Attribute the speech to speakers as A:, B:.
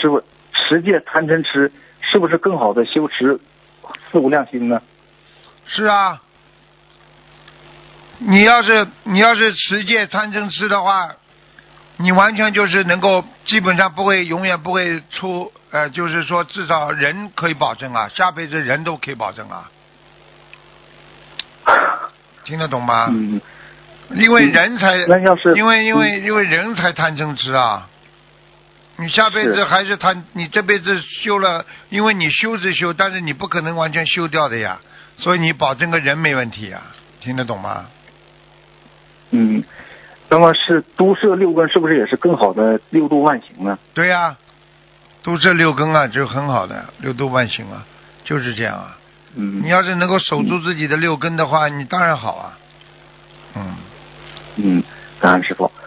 A: 师傅，持戒贪嗔痴是不是更好的修持四无量心呢？
B: 是啊，你要是持戒贪嗔痴的话，你完全就是能够基本上不会永远不会出就是说至少人可以保证啊，下辈子人都可以保证啊，听得懂吗？因为人才，因为人才贪嗔痴啊。你下辈子还是贪，你这辈子修了，因为你修是修，但是你不可能完全修掉的呀，所以你保证个人没问题呀，听得懂吗？
A: 那么是都摄六根，是不是也是更好的六度万行呢？
B: 对呀，都摄六根啊，就很好的六度万行啊，就是这样啊。你要是能够守住自己的六根的话，你当然好啊。
A: 感恩师傅。